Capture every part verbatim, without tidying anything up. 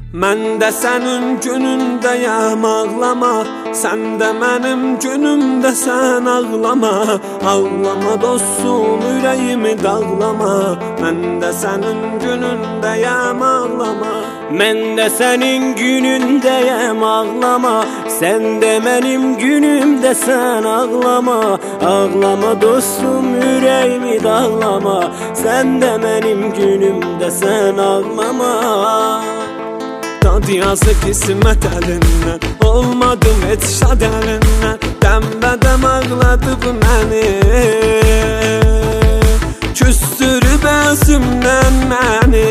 Mən də sənin günündəyəm, ağlama. Sən də mənim günümdə, sən ağlama. Ağlama dostum, ürəyimi dağlama. Mən də sənin günündəyəm, ağlama. Mən də sənin günündəyəm, ağlama. Sən də mənim günümdə, sən ağlama. Ağlama dostum, ürəyimi dağlama. Sən də mənim günümdə, sən ağlama. Dad yazı qismət əlindən, olmadım heç şad əlindən. Dəmbədəm ağladı bu məni, küstürüb əzimdən məni.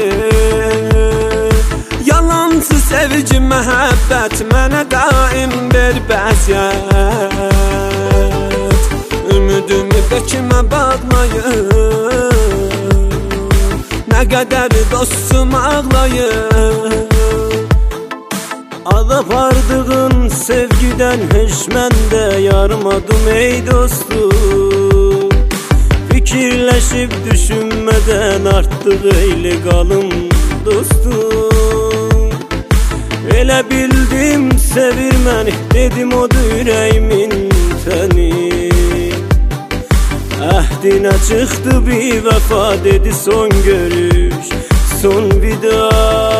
Yalancı sevgi, məhəbbət mənə daim ver bəziyyət. Ümidimi bəkimə bağlayır, nə qədər dostum ağlayır. Ad apardığın sevgiden heç mən də yarmadım ey dostum. Fikirləşib düşünmədən artıq eyli qalım dostum. Elə bildim sevir məni, dedim odur ürəyimin təni. Əhdinə çıxdı bir vəfa, dedi son görüş, son vida.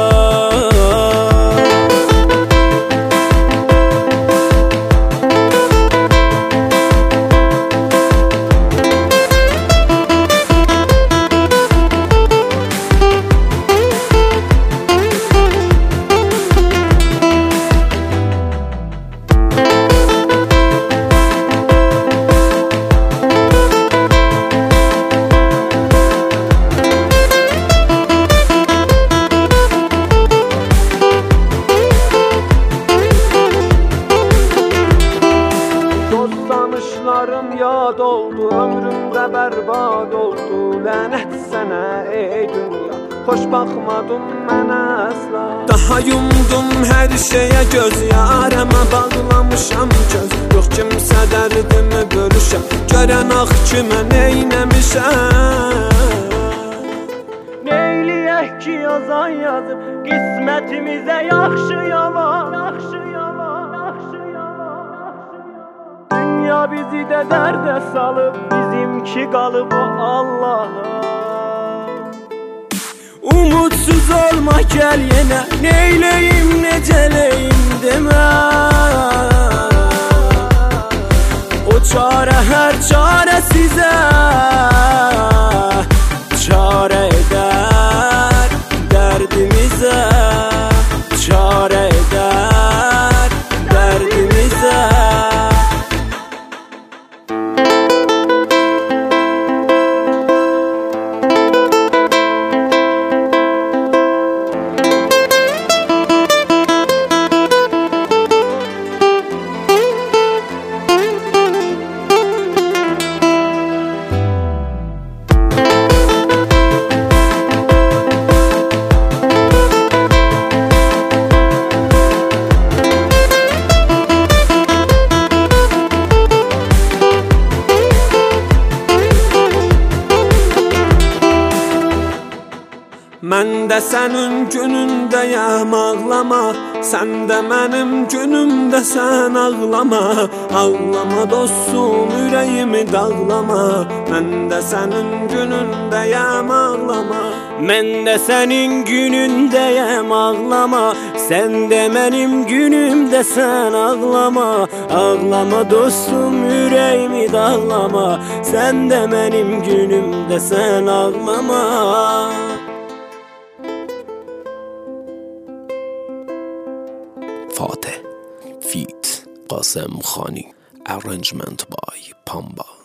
Danışlarım yad oldu, ömrümdə bərbad oldu. Lənət sənə ey dünya, xoş baxmadın mənə əsla. Daha yumdum hər şeyə göz, yarəmə bağlamışam göz. Yox kimsə dərdimi bölüşəm, görən ax kimə neynəmişəm. Neyləyək ki yazan yazıb, qismətimizə yaxşı yalan, yaxşı yalan, yaxşı yalan. Dünya bizi də dərdə salıb, bizimki qalıb o Allah'a. Umudsuz olma gəl yenə, neyləyim necələyim demə. O çarə hər çarə sizə çarə edər, dərdimizə çarə edər, dərdimizə. Mən də sənin günündəyəm, ağlama. Sən də mənim günümdə, sən ağlama. Ağlama dostum, ürəyimi dağlama. Mən də sənin günündəyəm, ağlama. Mən də sənin günündəyəm, ağlama. Sən də mənim günümdə, sən ağlama. Ağlama dostum, ürəyimi dağlama. Sən də mənim günümdə, sən ağlama. Fateh feat. Qasem Khani. Arrangement by Pamba.